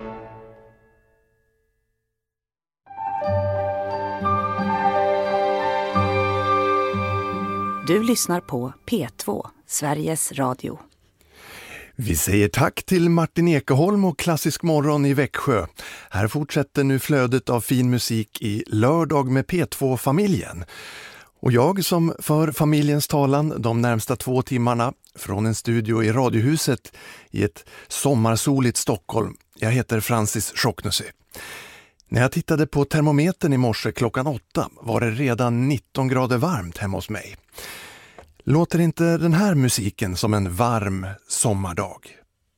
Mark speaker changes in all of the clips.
Speaker 1: Du lyssnar på P2, Sveriges Radio.
Speaker 2: Vi säger tack till Martin Ekeholm och Klassisk morgon i Växjö. Här fortsätter nu flödet av fin musik i Lördag med P2-familjen. Och jag som för familjens talan de närmsta 2 timmarna från en studio i Radiohuset i ett sommarsoligt Stockholm. Jag heter Francis Schocknusy. När jag tittade på termometern i morse klockan 8 var det redan 19 grader varmt hemma hos mig. Låter inte den här musiken som en varm sommardag?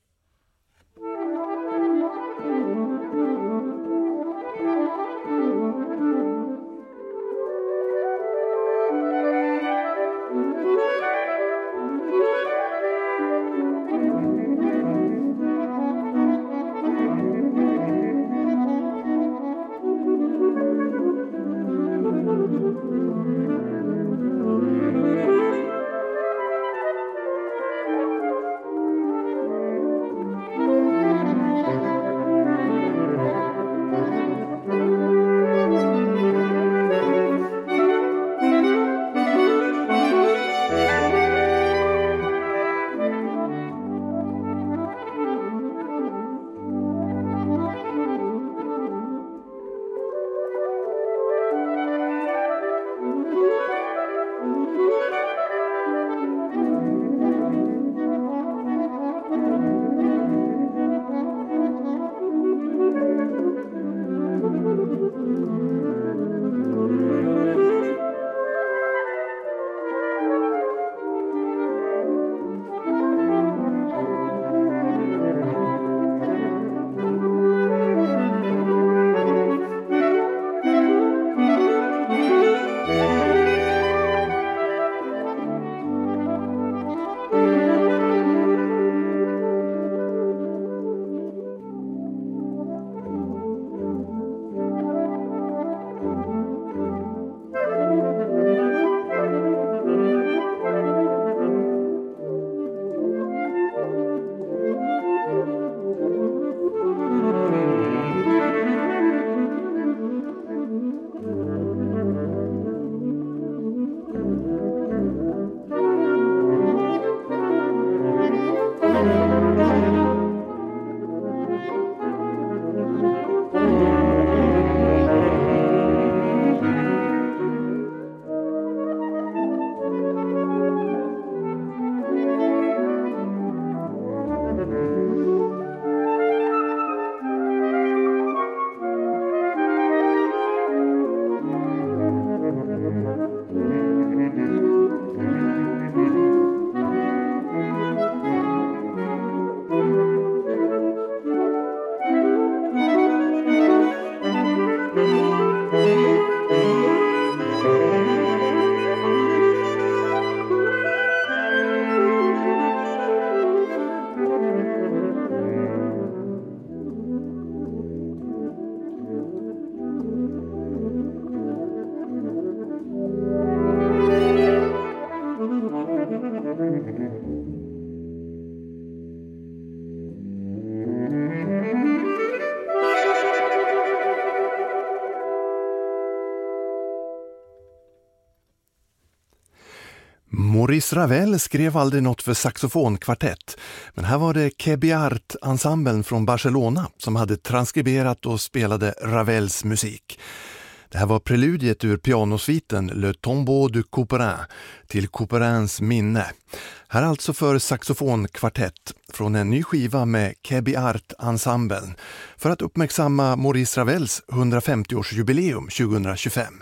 Speaker 2: Maurice Ravel skrev aldrig något för saxofonkvartett, men här var det Kebiart-ensemblen från Barcelona som hade transkriberat och spelade Ravels musik. Det här var preludiet ur pianosviten Le Tombeau du Couperin till Couperins minne. Här alltså för saxofonkvartett från en ny skiva med Kebiart-ensemblen för att uppmärksamma Maurice Ravels 150-årsjubileum 2025.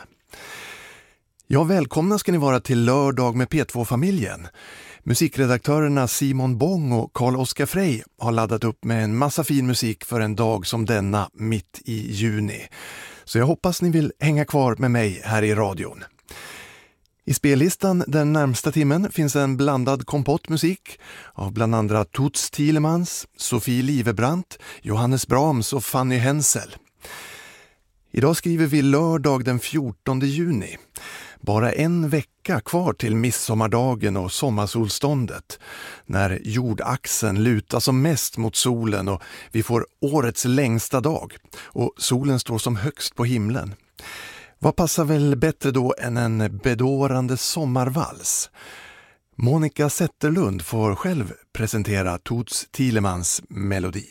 Speaker 2: Ja, välkomna ska ni vara till Lördag med P2-familjen. Musikredaktörerna Simon Bång och Carl-Oskar Frey har laddat upp med en massa fin musik för en dag som denna mitt i juni. Så jag hoppas ni vill hänga kvar med mig här i radion. I spellistan den närmsta timmen finns en blandad kompottmusik av bland andra Toots Thielemans, Sofie Livebrandt, Johannes Brahms och Fanny Hensel. Idag skriver vi lördag den 14 juni. Bara en vecka kvar till midsommardagen och sommarsolståndet, när jordaxeln lutar som mest mot solen och vi får årets längsta dag och solen står som högst på himlen. Vad passar väl bättre då än en bedårande sommarvals? Monica Zetterlund får själv presentera Toots Thielemans melodi.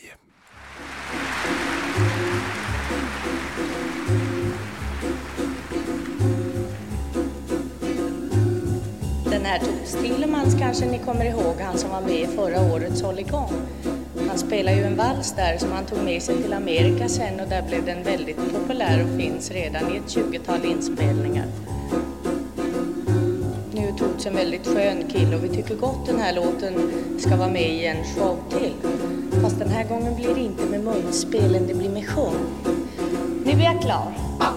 Speaker 3: Den här Toots Thielemans kanske ni kommer ihåg, han som var med i förra årets hålligång. Han spelar ju en vals där som han tog med sig till Amerika sen, och där blev den väldigt populär och finns redan i ett 20-tal inspelningar. Nu är Toots en väldigt skön kille och vi tycker gott den här låten ska vara med i en show till. Fast den här gången blir det inte med munspelen, det blir med sjung. Nu är jag klar.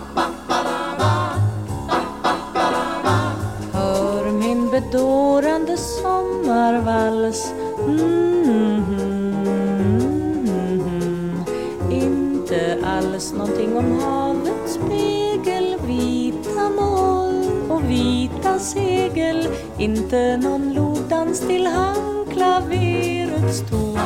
Speaker 3: Hör min bedårande sommarvals. Inte alls någonting om havets spegel, vita moln och vita segel. Inte någon lodans till handklaverets ton.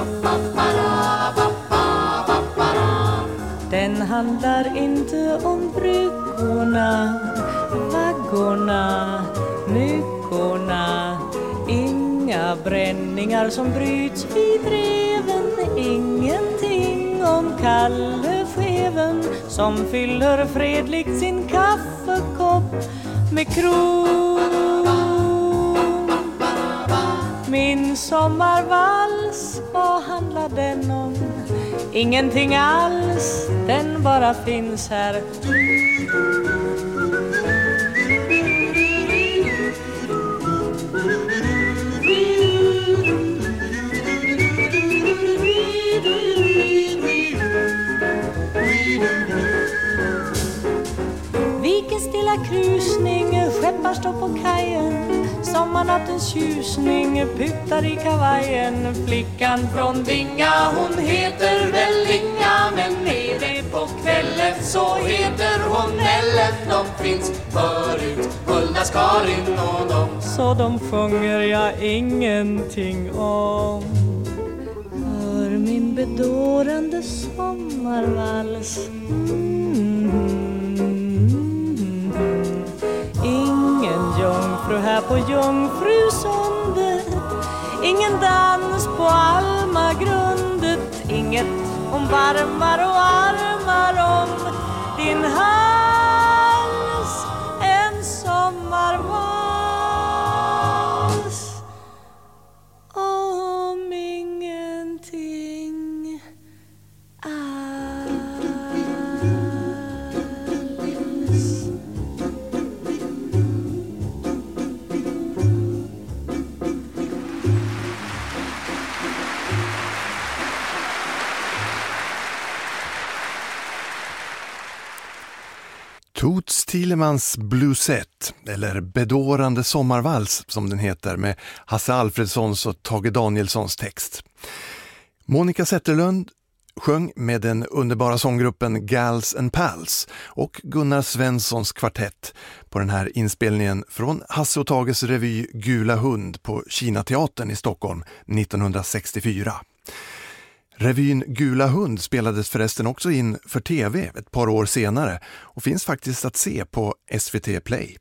Speaker 3: Den handlar inte om bryggorna, vaggorna, myckorna. Inga bränningar som bryts vid dreven. Ingenting om Kalle Scheven som fyller fredligt sin kaffekopp med kron. Min sommarvals, vad handlar den om? Ingenting alls, den bara finns här. Vikens stilla krusning, skeppar står på kajen. Sommarnattens tjusning putar i kavajen. Flickan från Vinga, hon heter väl Inga, men är det på kvällen så heter hon Ellen. De finns förut, Huldas, Karin och dem. Så de sjunger jag ingenting om. Hör min bedårande sommarvals. Ingen jungfru här på Jungfrusundet. Ingen dans på Almagrundet. Inget om varmar och armar om din hals. En sommarvals om ingenting alls.
Speaker 2: Toots Thielemans Bluesette, eller Bedårande sommarvals som den heter, med Hasse Alfredsons och Tage Danielssons text. Monica Zetterlund sjöng med den underbara sånggruppen Gals and Pals och Gunnar Svenssons kvartett på den här inspelningen från Hasse och Tages revy Gula hund på Kinateatern i Stockholm 1964. Revyn Gula hund spelades förresten också in för tv ett par år senare och finns faktiskt att se på SVT Play.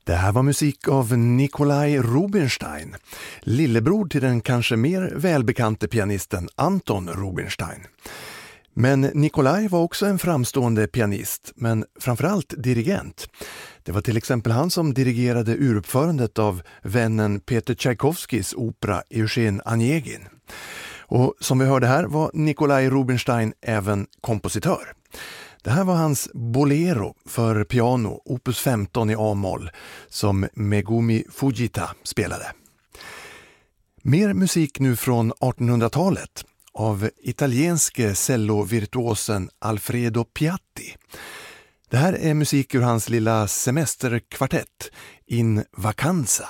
Speaker 2: Det här var musik av Nikolaj Rubinstein, lillebror till den kanske mer välbekante pianisten Anton Rubinstein. Men Nikolaj var också en framstående pianist, men framförallt dirigent. Det var till exempel han som dirigerade uruppförandet av vännen Peter Tchaikovskys opera Eugen Onegin. Och som vi hörde här var Nikolaj Rubinstein även kompositör. Det här var hans Bolero för piano, opus 15 i A-moll, som Megumi Fujita spelade. Mer musik nu från 1800-talet av italienske cellovirtuosen Alfredo Piatti. Det här är musik ur hans lilla semesterkvartett In Vacanza.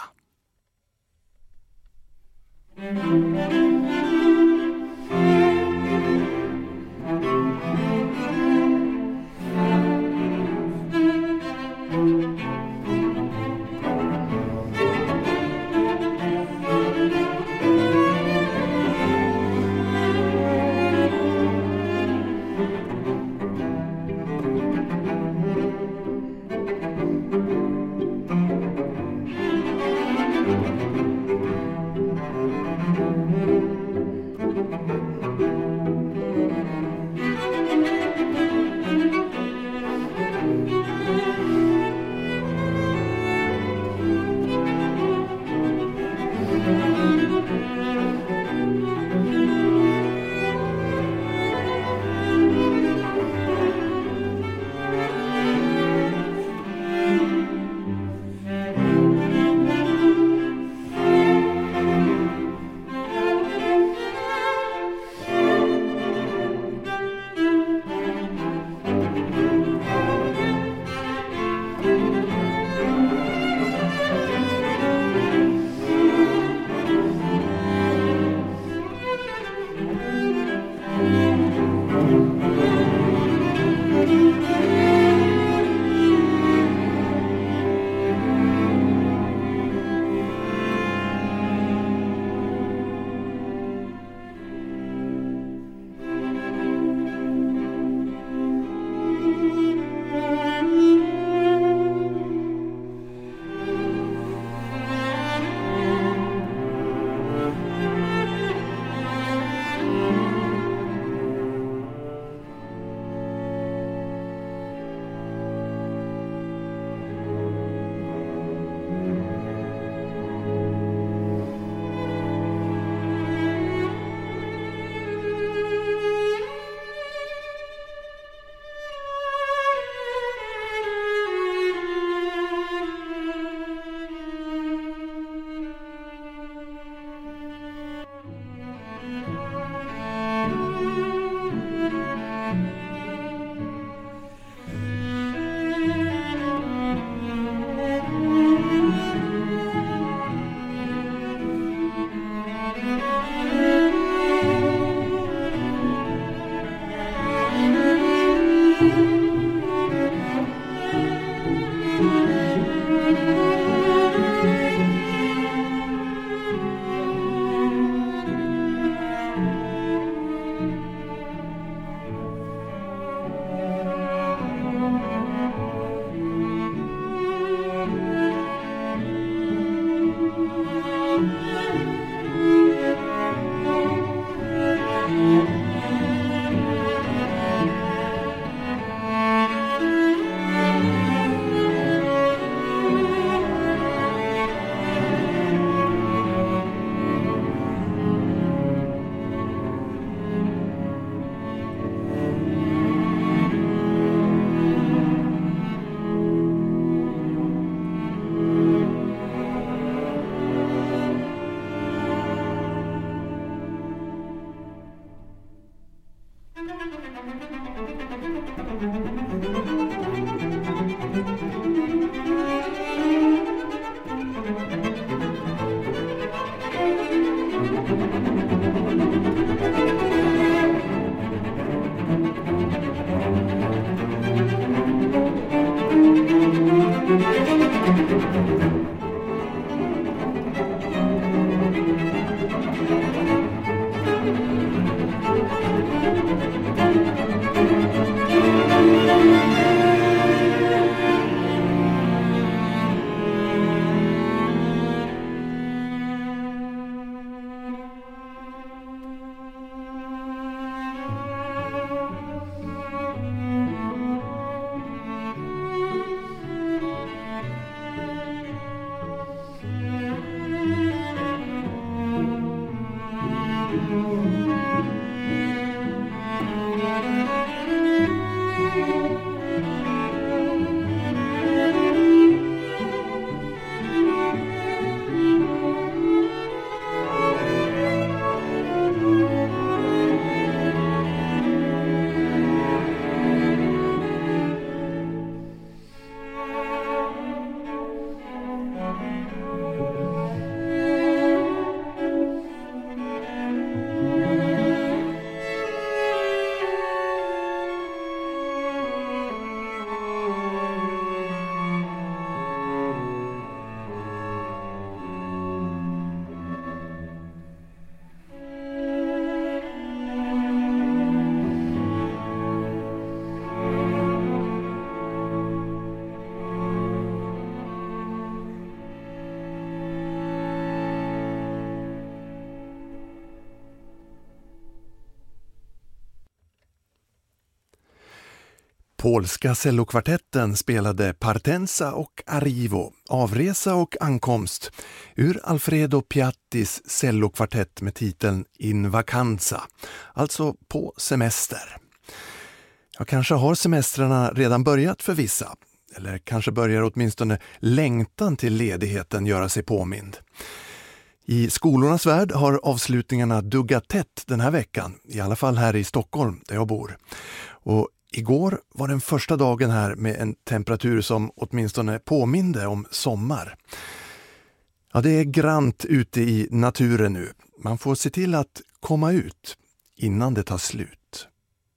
Speaker 2: Polska cellokvartetten spelade Partenza och Arrivo, avresa och ankomst, ur Alfredo Piattis cellokvartett med titeln In Vacanza, alltså på semester. Ja, kanske har semestrarna redan börjat för vissa, eller kanske börjar åtminstone längtan till ledigheten göra sig påmind. I skolornas värld har avslutningarna duggat tätt den här veckan, i alla fall här i Stockholm där jag bor. Och igår var den första dagen här med en temperatur som åtminstone påminde om sommar. Ja, det är grant ute i naturen nu. Man får se till att komma ut innan det tar slut.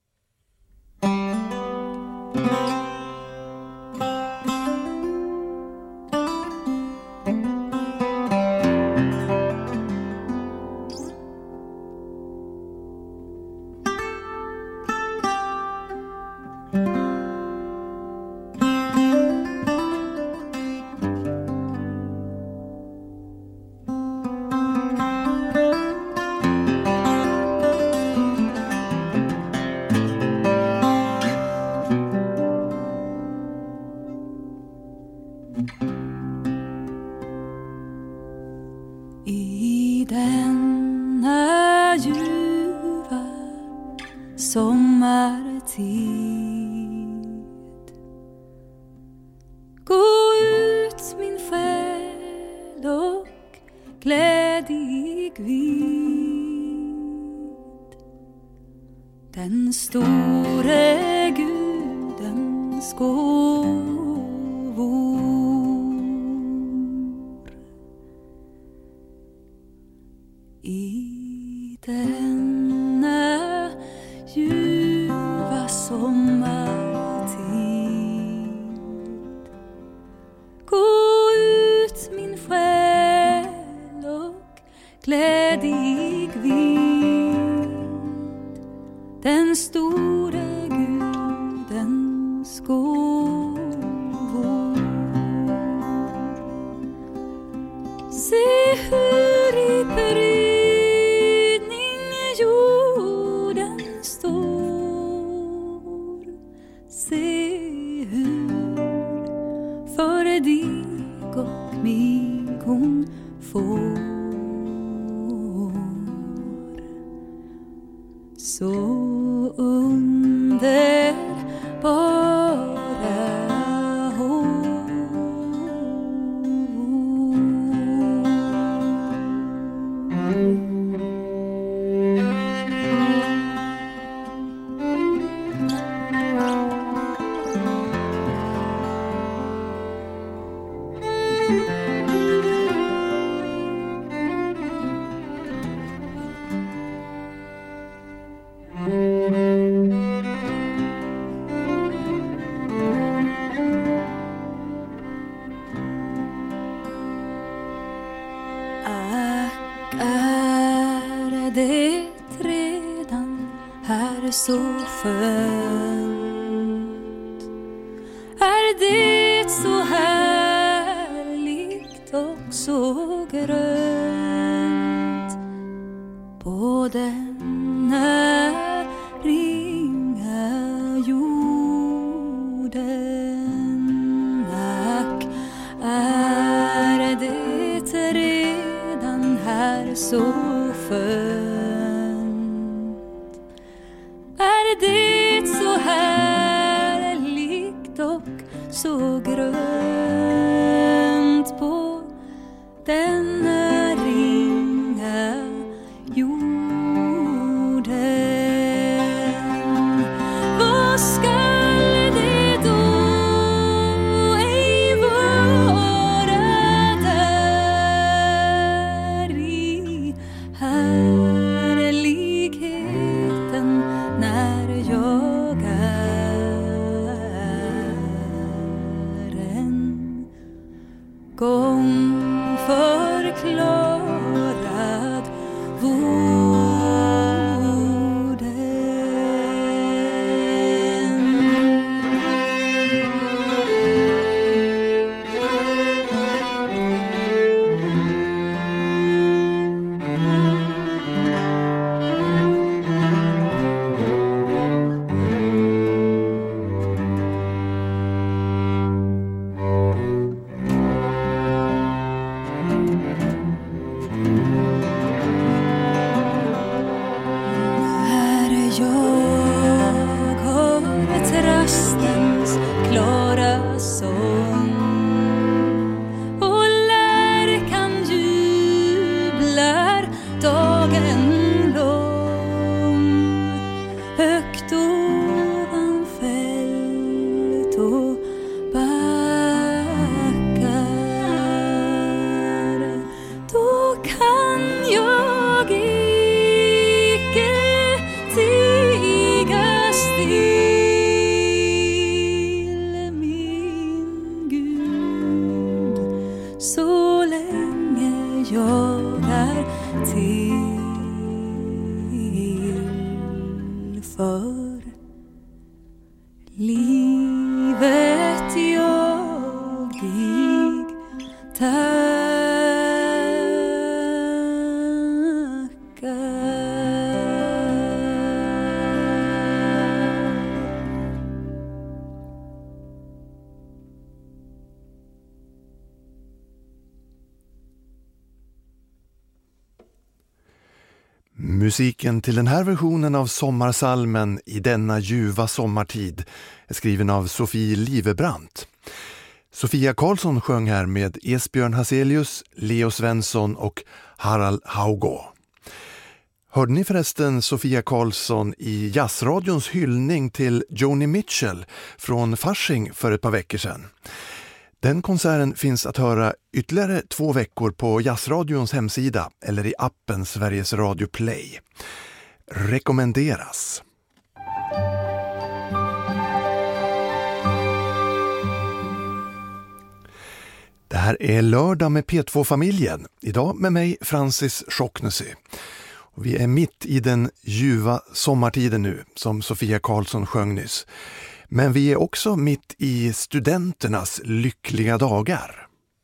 Speaker 4: I denna ljuva sommartid, gå ut min själ och glädjig vid den store Gudens gåvor. I denna ljuva sommartid, gå ut min själ och glädjig vid den store Gudens gåvor. Se hur i prydning jorden står, se hur för dig och mig hon får. Så underbara hon. Är det redan här så skönt? Är det så härligt och så grönt på denna ringa jorden? Ack, är det redan här så skönt? Är det så härligt och så grönt på denna ringa jorden? Vad skall det då ej vara där i härligheten när jag är en? livet jag dig
Speaker 2: Musiken till den här versionen av sommarsalmen I denna ljuva sommartid är skriven av Sofie Livebrandt. Sofia Karlsson sjöng här med Esbjörn Hazelius, Leo Svensson och Harald Haugå. Hörde ni förresten Sofia Karlsson i jazzradions hyllning till Joni Mitchell från Fasching för ett par veckor sedan? Den konserten finns att höra ytterligare 2 veckor på Jazzradions hemsida eller i appen Sveriges Radio Play. Rekommenderas. Det här är lördag med P2-familjen. Idag med mig Francis Schocknesy. Vi är mitt i den ljuva sommartiden nu, som Sofia Karlsson sjöng nyss. Men vi är också mitt i studenternas lyckliga dagar.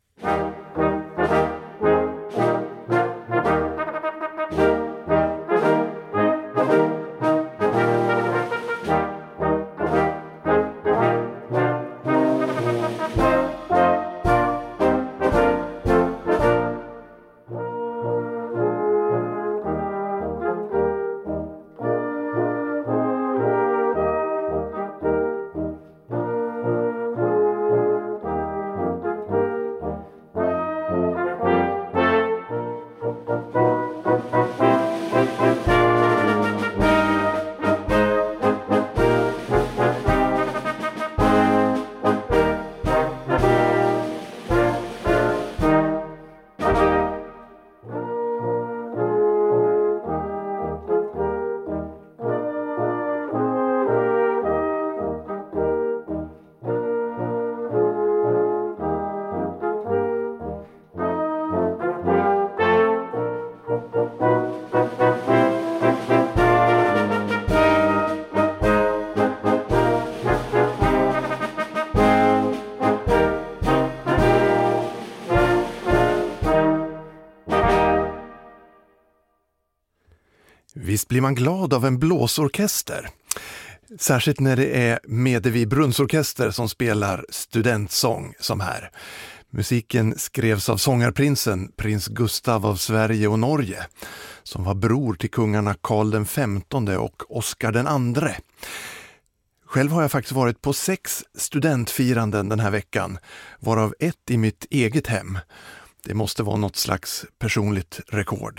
Speaker 2: Visst blir man glad av en blåsorkester. Särskilt när det är Medevi Brunnsorkester som spelar studentsång som här. Musiken skrevs av sångarprinsen, prins Gustav av Sverige och Norge, som var bror till kungarna Karl den XV och Oscar den andre. Själv har jag faktiskt varit på 6 studentfiranden den här veckan, varav ett i mitt eget hem. Det måste vara något slags personligt rekord.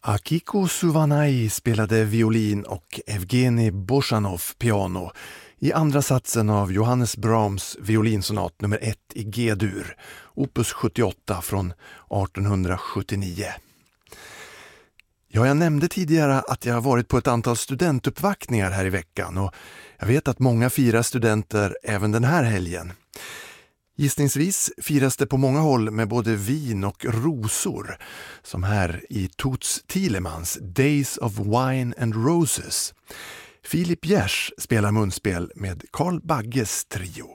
Speaker 2: Akiko Suvanai spelade violin och Evgeni Boshanov piano i andra satsen av Johannes Brahms violinsonat nummer 1 i G-dur, opus 78 från 1879. Ja, jag nämnde tidigare att jag varit på ett antal studentuppvaktningar här i veckan och jag vet att många firar studenter även den här helgen. Gissningsvis firas det på många håll med både vin och rosor, som här i Toots Thielemans Days of Wine and Roses. Filip Gers spelar munspel med Carl Bagges trio.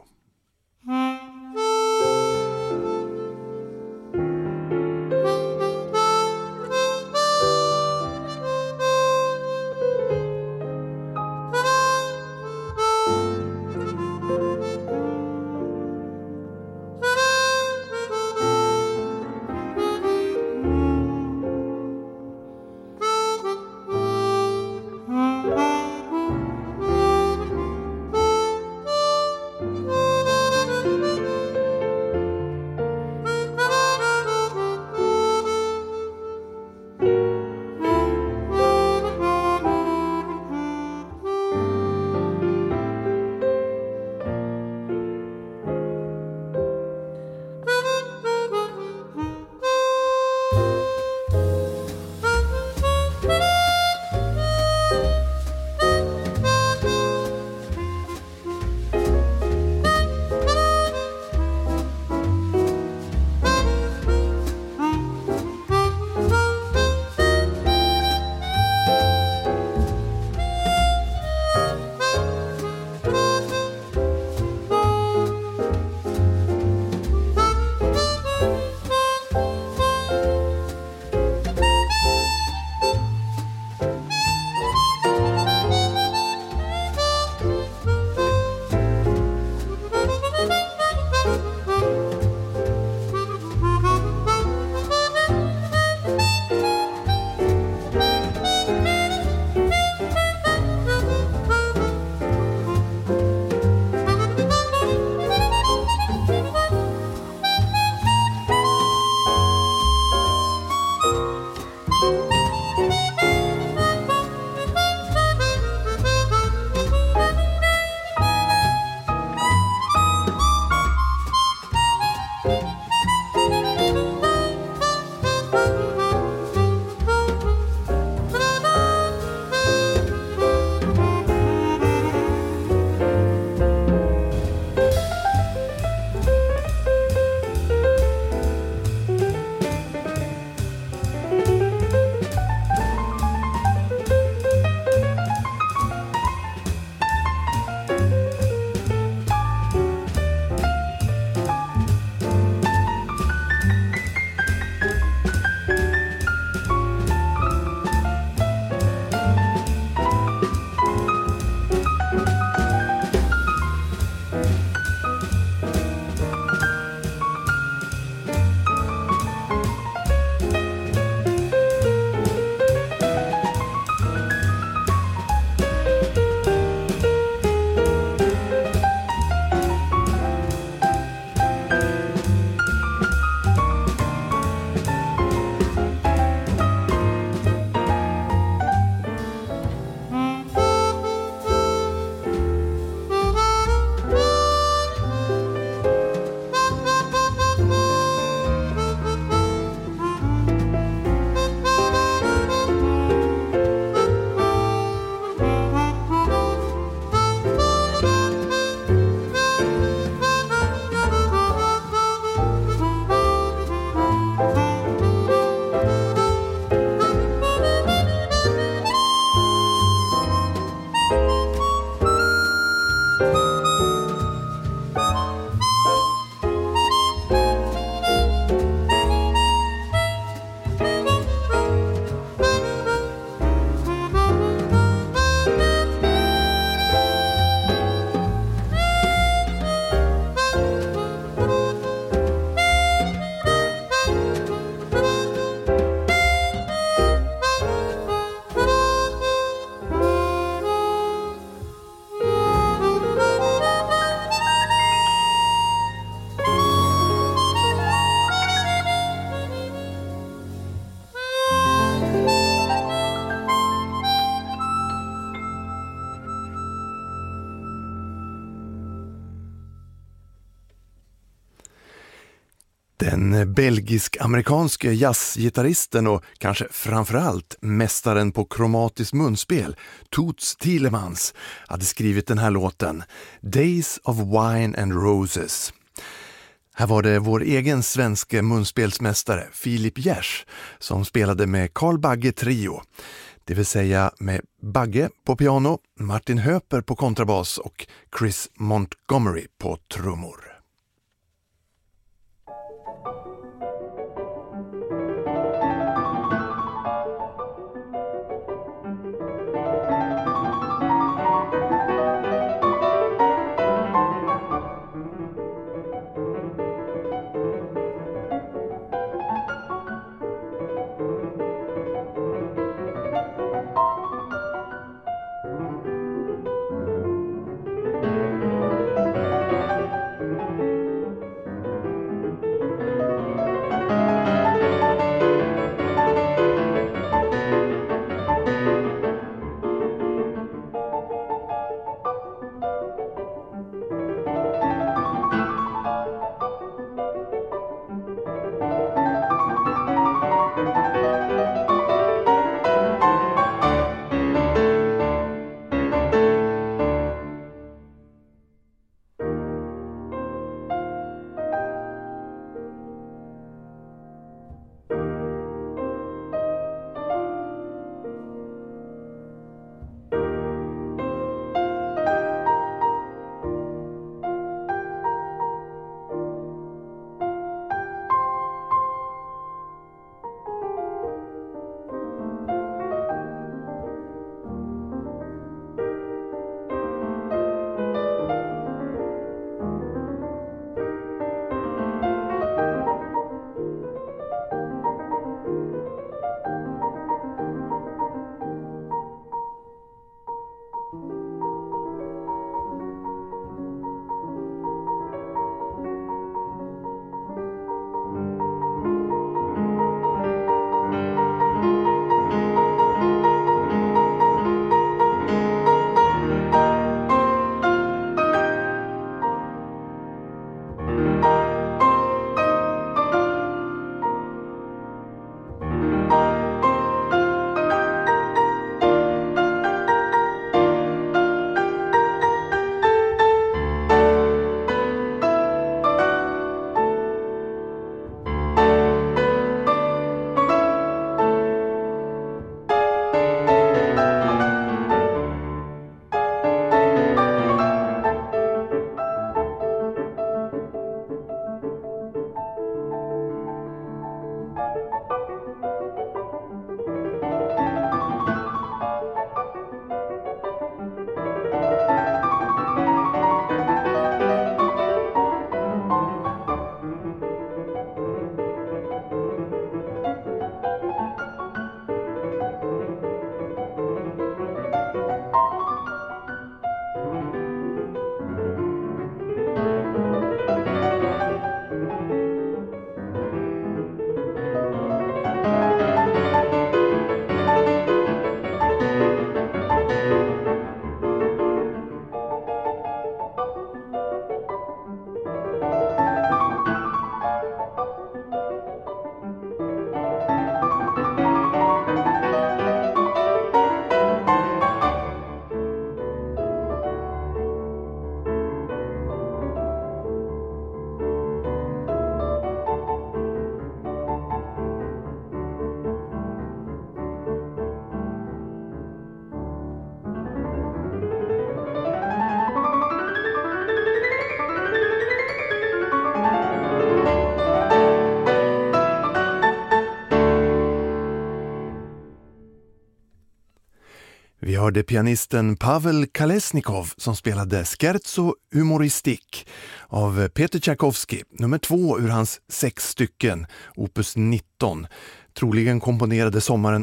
Speaker 2: Den belgisk-amerikanske jazzgitarristen och kanske framförallt mästaren på kromatiskt munspel, Toots Thielemans, hade skrivit den här låten Days of Wine and Roses. Här var det vår egen svenska munspelsmästare Filip Gers som spelade med Carl Bagge Trio. Det vill säga med Bagge på piano, Martin Höper på kontrabas och Chris Montgomery på trummor. Vi hörde pianisten Pavel Kalesnikov som spelade Scherzo humoristik av Peter Tchaikovsky, nummer 2 ur hans 6 stycken, opus 19, troligen komponerade sommaren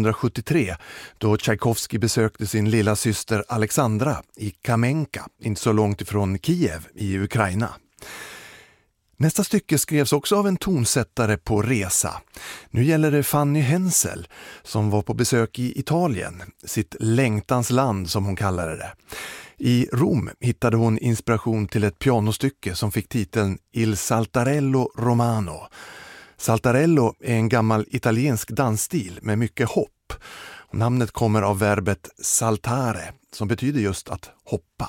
Speaker 2: 1873 då Tchaikovsky besökte sin lilla syster Alexandra i Kamenka, inte så långt ifrån Kiev i Ukraina. Nästa stycke skrevs också av en tonsättare på resa. Nu gäller det Fanny Hensel som var på besök i Italien, sitt längtans land som hon kallade det. I Rom hittade hon inspiration till ett pianostycke som fick titeln Il Saltarello Romano. Saltarello är en gammal italiensk dansstil med mycket hopp. Namnet kommer av verbet saltare som betyder just att hoppa.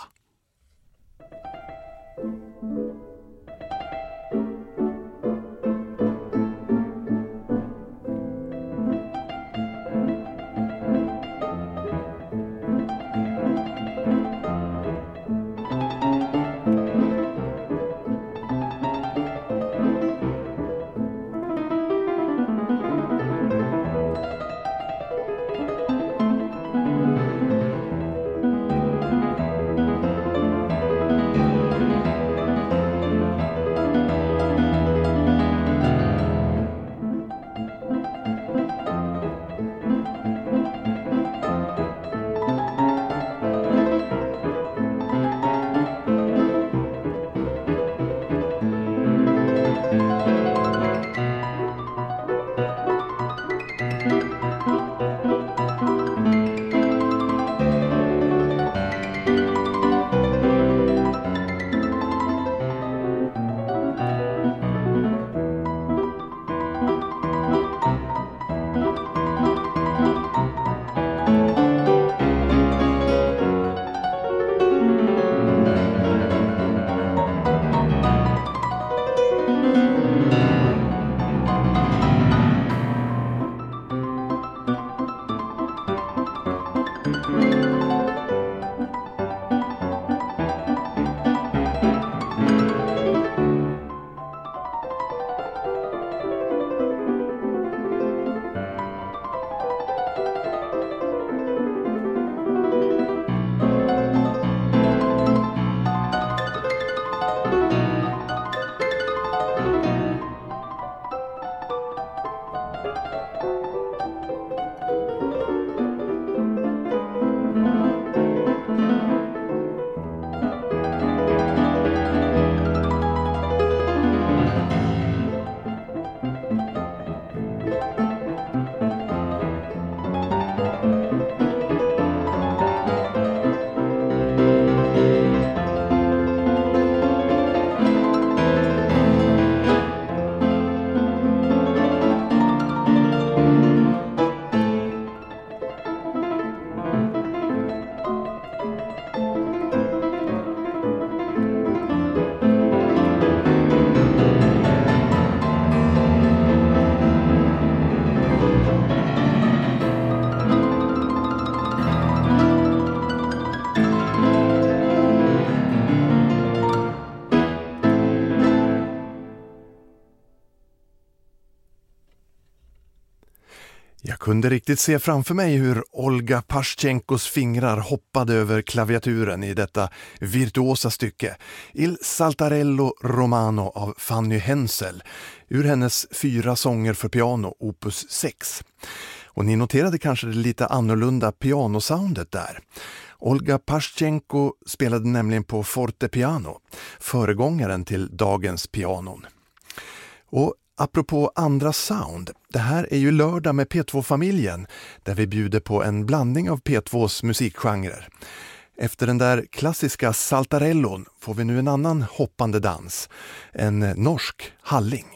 Speaker 2: Jag kunde riktigt se framför mig hur Olga Paschenkos fingrar hoppade över klaviaturen i detta virtuosa stycke, Il Saltarello Romano av Fanny Hensel, ur hennes 4 sånger för piano, opus 6. Och ni noterade kanske det lite annorlunda pianosoundet där. Olga Paschenko spelade nämligen på fortepiano, föregångaren till dagens pianon. Och apropå andra sound, det här är ju lördag med P2-familjen där vi bjuder på en blandning av P2s musikgenrer. Efter den där klassiska saltarellon får vi nu en annan hoppande dans, en norsk halling.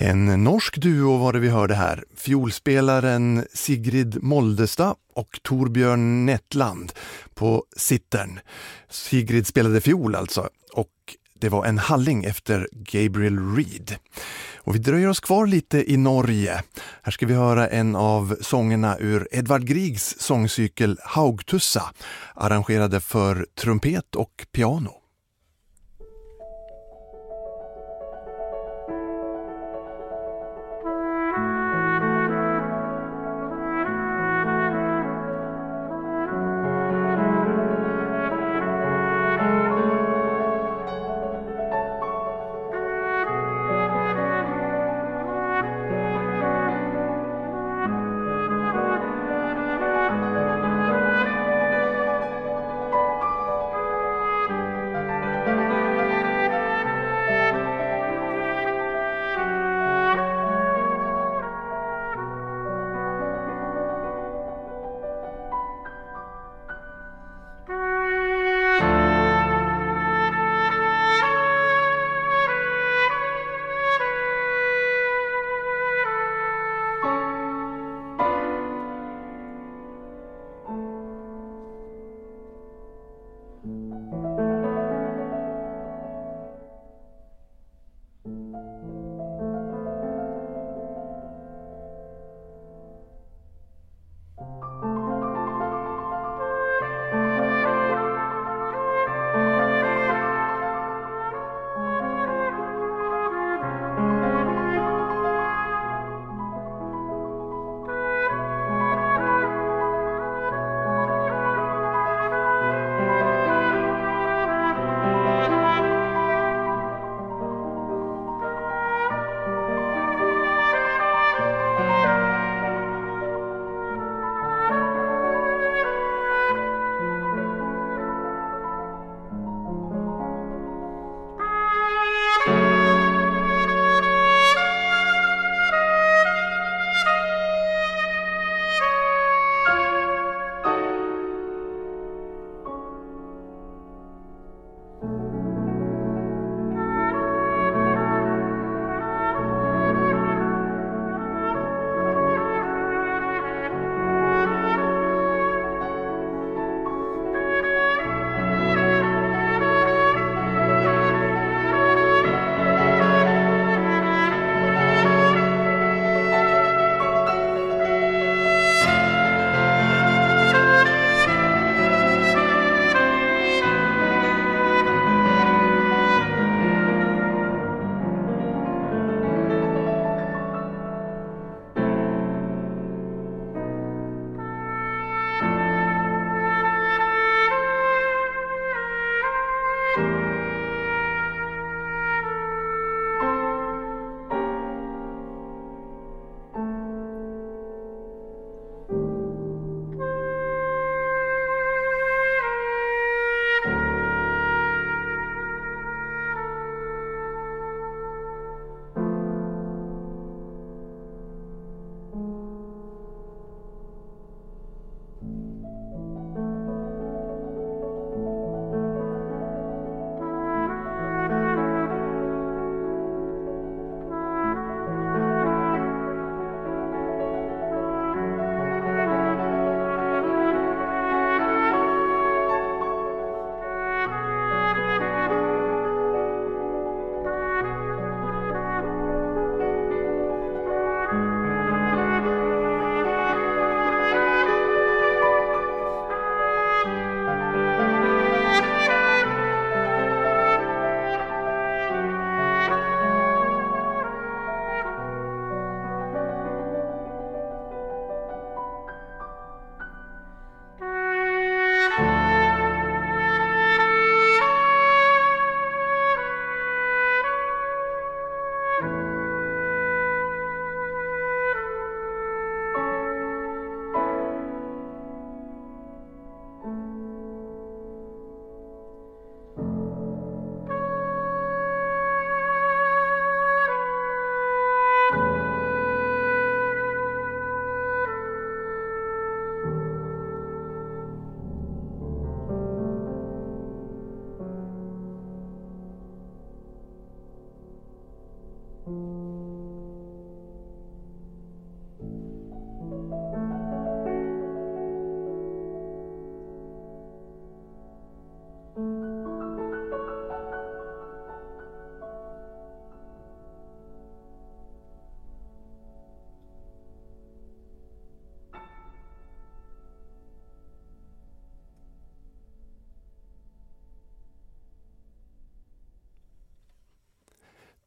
Speaker 2: En norsk duo var det vi hörde här. Fiolspelaren Sigrid Moldestad och Torbjörn Nettland på sittern. Sigrid spelade fiol alltså, och det var en halling efter Gabriel Reed. Och vi dröjer oss kvar lite i Norge. Här ska vi höra en av sångerna ur Edvard Griegs sångcykel Haugtussa, arrangerade för trumpet och piano.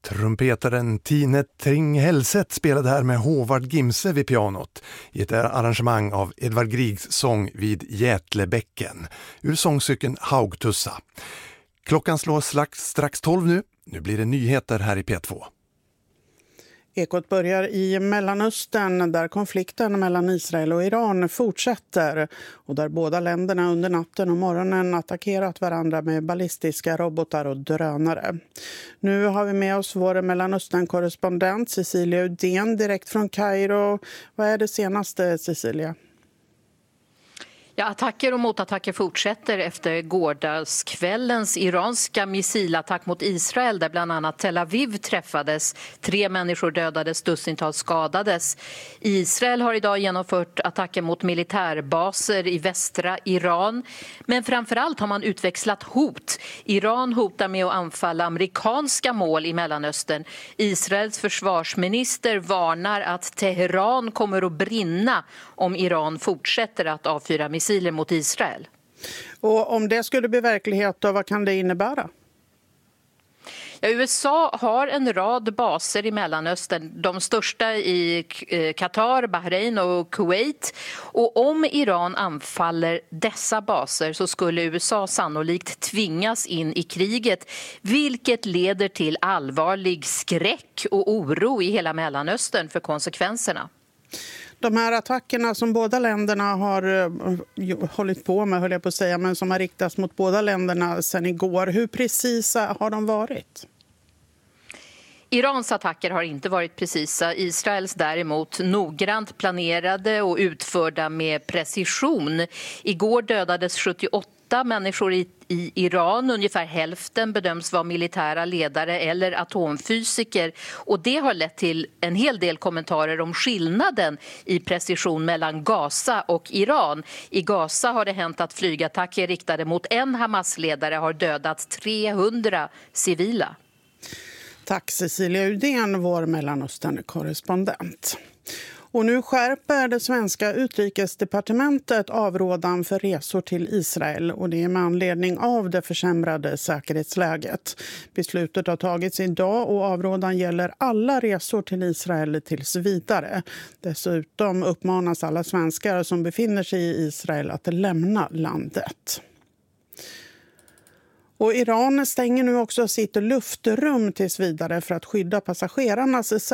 Speaker 2: Trumpetaren Tine Tring-Hellset spelade här med Håvard Gimse vid pianot i ett arrangemang av Edvard Griegs sång vid Jätlebäcken ur sångcykeln Haugtussa. Klockan slår strax 12 nu. Nu blir det nyheter här i P2.
Speaker 5: Ekot börjar i Mellanöstern där konflikten mellan Israel och Iran fortsätter och där båda länderna under natten och morgonen attackerat varandra med ballistiska robotar och drönare. Nu har vi med oss vår Mellanöstern-korrespondent Cecilia Udén direkt från Kairo. Vad är det senaste, Cecilia?
Speaker 6: Ja, attacker och motattacker fortsätter efter gårdagskvällens iranska missilattack mot Israel där bland annat Tel Aviv träffades. 3 människor dödades, dussintals skadades. Israel har idag genomfört attacker mot militärbaser i västra Iran. Men framförallt har man utväxlat hot. Iran hotar med att anfalla amerikanska mål i Mellanöstern. Israels försvarsminister varnar att Teheran kommer att brinna om Iran fortsätter att avfyra missiler mot Israel.
Speaker 5: Och om det skulle bli verklighet, då, vad kan det innebära?
Speaker 6: Ja, USA har en rad baser i Mellanöstern, de största i Qatar, Bahrain och Kuwait. Och om Iran anfaller dessa baser så skulle USA sannolikt tvingas in i kriget, vilket leder till allvarlig skräck och oro i hela Mellanöstern för konsekvenserna.
Speaker 5: De här attackerna som båda länderna har hållit på med, höll jag på att säga, men som har riktats mot båda länderna sedan igår. Hur precisa har de varit?
Speaker 6: Irans attacker har inte varit precisa. Israels däremot noggrant planerade och utförda med precision. Igår dödades 78 människor i Iran. Ungefär hälften bedöms vara militära ledare eller atomfysiker. Och det har lett till en hel del kommentarer om skillnaden i precision mellan Gaza och Iran. I Gaza har det hänt att flygattacker riktade mot en Hamas-ledare har dödat 300 civila.
Speaker 5: Tack Cecilia Udén, vår Mellanöstern-korrespondent. Och nu skärper det svenska utrikesdepartementet avrådan för resor till Israel och det är med anledning av det försämrade säkerhetsläget. Beslutet har tagits idag och avrådan gäller alla resor till Israel tills vidare. Dessutom uppmanas alla svenskar som befinner sig i Israel att lämna landet. Och Iran stänger nu också sitt luftrum tills vidare för att skydda passagerarnas